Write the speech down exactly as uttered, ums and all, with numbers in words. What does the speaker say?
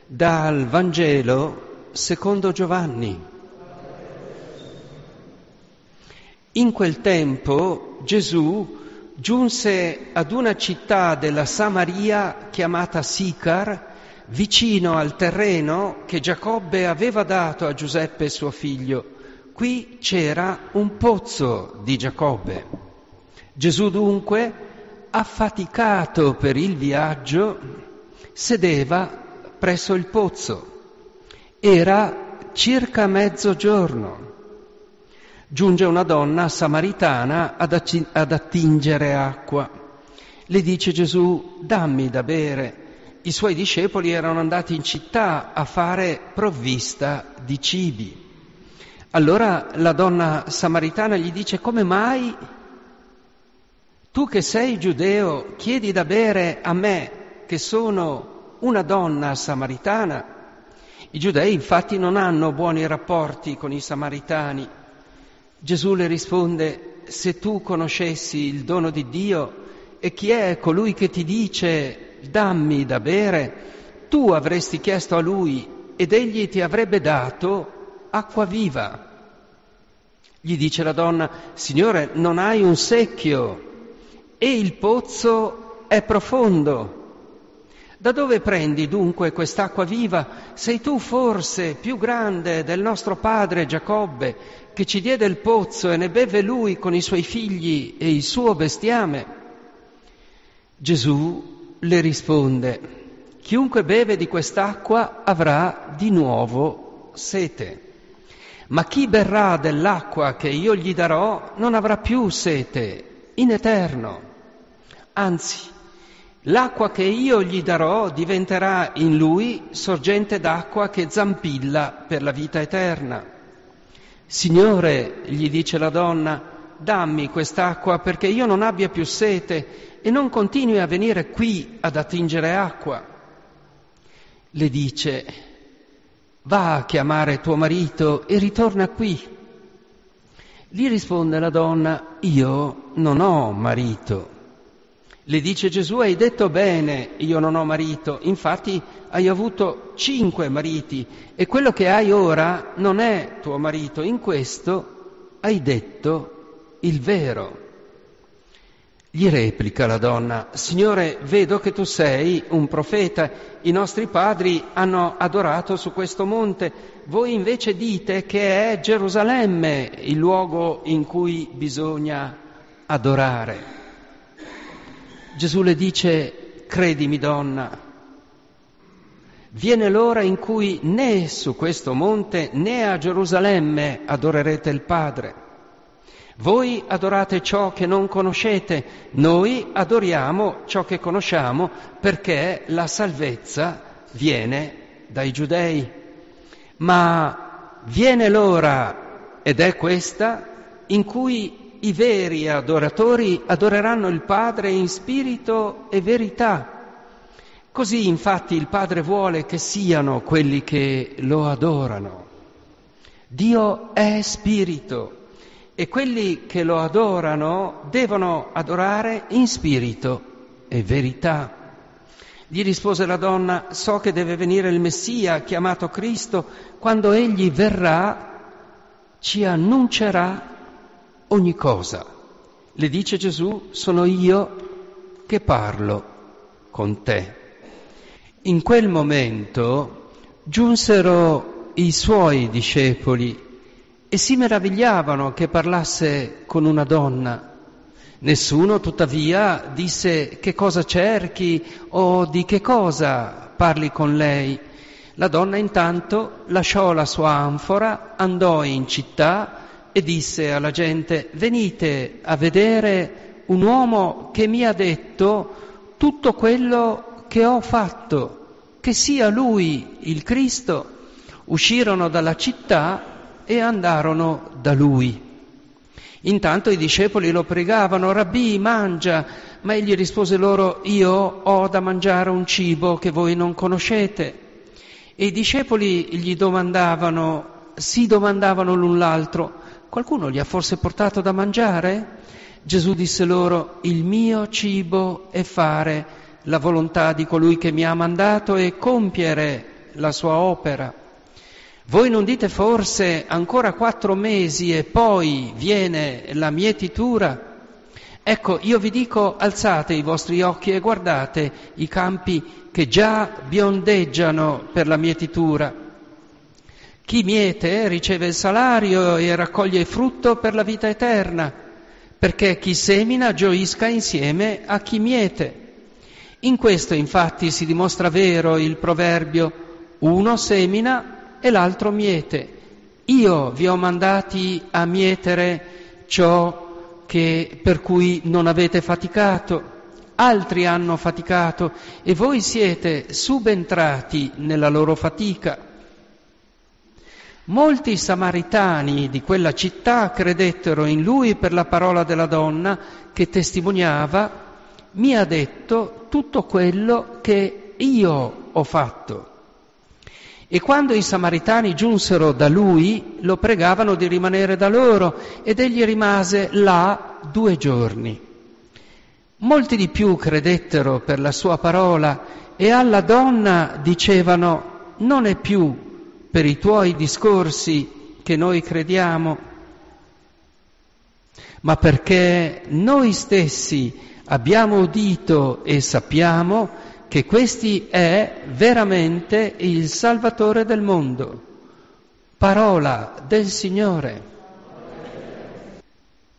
Dal Vangelo secondo Giovanni. In quel tempo Gesù giunse ad una città della Samaria chiamata Sicar, vicino al terreno che Giacobbe aveva dato a Giuseppe suo figlio. Qui c'era un pozzo di Giacobbe. Gesù dunque, affaticato per il viaggio, sedeva presso il pozzo. Era circa mezzogiorno. Giunge una donna samaritana ad, acci- ad attingere acqua. Le dice Gesù: dammi da bere. I suoi discepoli erano andati in città a fare provvista di cibi. Allora la donna samaritana gli dice: come mai tu che sei giudeo chiedi da bere a me che sono una donna samaritana? I giudei infatti non hanno buoni rapporti con i samaritani. Gesù le risponde: se tu conoscessi il dono di Dio e chi è colui che ti dice dammi da bere, tu avresti chiesto a lui ed egli ti avrebbe dato acqua viva. Gli dice la donna: Signore, non hai un secchio e il pozzo è profondo. Da dove prendi dunque quest'acqua viva? Sei tu forse più grande del nostro padre Giacobbe, che ci diede il pozzo e ne beve lui con i suoi figli e il suo bestiame? Gesù le risponde: chiunque beve di quest'acqua avrà di nuovo sete, ma chi berrà dell'acqua che io gli darò non avrà più sete in eterno. Anzi, l'acqua che io gli darò diventerà in lui sorgente d'acqua che zampilla per la vita eterna. Signore, gli dice la donna, dammi quest'acqua perché io non abbia più sete e non continui a venire qui ad attingere acqua. Le dice: va a chiamare tuo marito e ritorna qui. Gli risponde la donna: io non ho marito. Le dice Gesù: hai detto bene, io non ho marito, infatti hai avuto cinque mariti e quello che hai ora non è tuo marito, in questo hai detto il vero. Gli replica la donna: Signore, vedo che tu sei un profeta, i nostri padri hanno adorato su questo monte, voi invece dite che è Gerusalemme il luogo in cui bisogna adorare. Gesù le dice: credimi donna, viene l'ora in cui né su questo monte né a Gerusalemme adorerete il Padre. Voi adorate ciò che non conoscete, noi adoriamo ciò che conosciamo, perché la salvezza viene dai giudei. Ma viene l'ora, ed è questa, in cui i veri adoratori adoreranno il Padre in spirito e verità. Così infatti il Padre vuole che siano quelli che lo adorano. Dio è spirito e quelli che lo adorano devono adorare in spirito e verità. Gli rispose la donna: so che deve venire il Messia, chiamato Cristo. Quando egli verrà, ci annuncerà ogni cosa. Le dice Gesù: sono io che parlo con te. In quel momento giunsero i suoi discepoli e si meravigliavano che parlasse con una donna. Nessuno tuttavia disse: che cosa cerchi o di che cosa parli con lei. La donna intanto lasciò la sua anfora, andò in città e disse alla gente: venite a vedere un uomo che mi ha detto tutto quello che ho fatto, che sia lui il Cristo. Uscirono dalla città e andarono da lui. Intanto i discepoli lo pregavano: Rabbì, mangia. Ma egli rispose loro: io ho da mangiare un cibo che voi non conoscete. E i discepoli gli domandavano, si domandavano l'un l'altro: qualcuno gli ha forse portato da mangiare? Gesù disse loro: il mio cibo è fare la volontà di colui che mi ha mandato e compiere la sua opera. Voi non dite forse ancora quattro mesi e poi viene la mietitura? Ecco, io vi dico, alzate i vostri occhi e guardate i campi che già biondeggiano per la mietitura. Chi miete riceve il salario e raccoglie il frutto per la vita eterna, perché chi semina gioisca insieme a chi miete. In questo infatti si dimostra vero il proverbio: uno semina e l'altro miete. Io vi ho mandati a mietere ciò che per cui non avete faticato, altri hanno faticato e voi siete subentrati nella loro fatica. Molti samaritani di quella città credettero in lui per la parola della donna che testimoniava: mi ha detto tutto quello che io ho fatto. E quando i samaritani giunsero da lui, lo pregavano di rimanere da loro, ed egli rimase là due giorni. Molti di più credettero per la sua parola, e alla donna dicevano: non è più per i tuoi discorsi che noi crediamo, ma perché noi stessi abbiamo udito e sappiamo che questi è veramente il Salvatore del mondo. Parola del Signore.